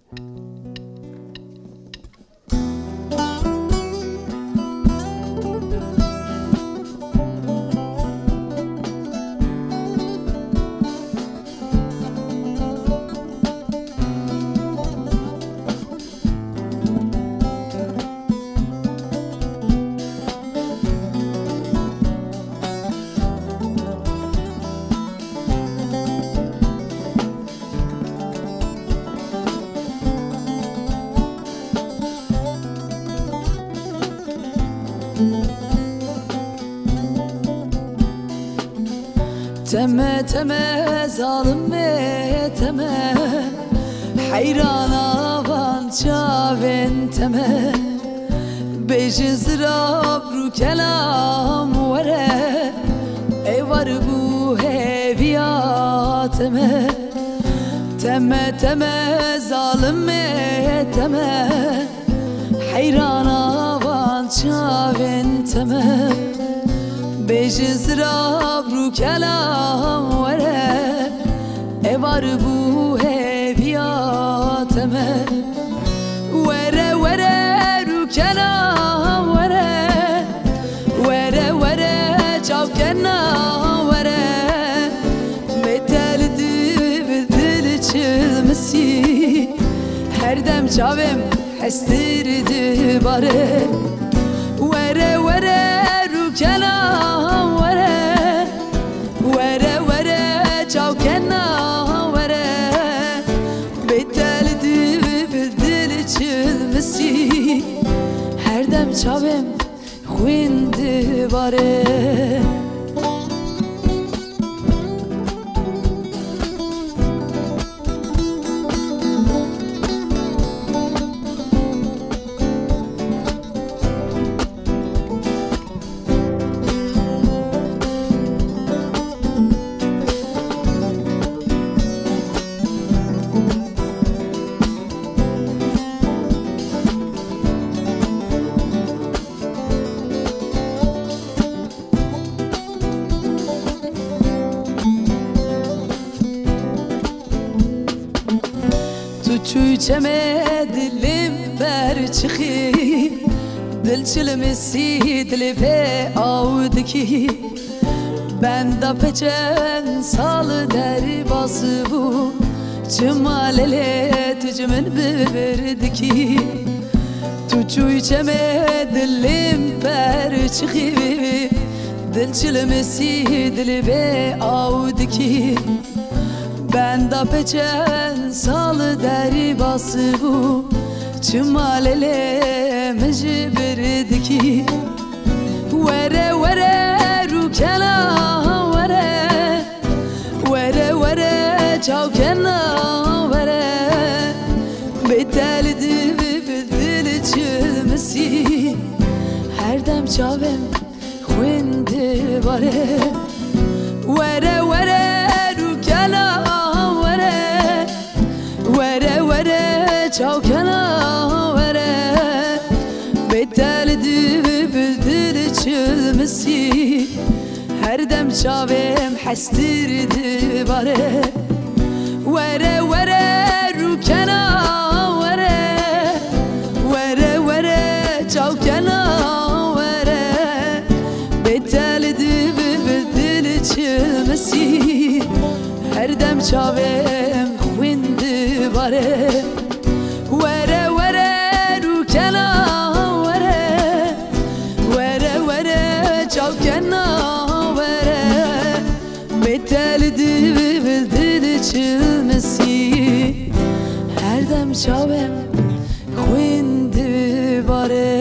Teme teme zalime teme Hayrana van çaven teme Bejin zırab ru kelam vere Evar bu heviya teme Teme teme zalime teme Hayrana van çaven teme Bejin zırab ru kelam vere Evar bu heviyateme Vere vere ru kelam vere Vere vere çavkena vere Meteldi dil çılmesi Her dem çavim hestirdi bare Vere vere ru kelam vere Vere vere çavkena vere Beteldi dil çılmesi Her dem çavim xwindi bare Çuy çeme dilim ber çıxi Dil çilmesi dili pe avdiki Ben da peçen salı der bası bu Çımalele tücümün birdiki Çuy çeme dilim ber çıxi Dil çilmesi dili pe avdiki Ben da peçen salı deri bası bu Çımalele mecbirdiki Vere vere ru kelam vere Vere vere çavkena vere Beteldi dil çılmesi Her dem çavim xwindi bare Vere vere ru kelam vere Vere vere çavkena vere Beteldi dil çılmesi Her dem çavim hestirdi bare Vere vere ru kelam vere Vere vere çavkena vere Beteldi dil çılmesi Her dem çavim xwindi bare Vere vere ru kelam vere Vere vere çavkena vere Beteldi dil çılmesi Her dem çavim xwindi bare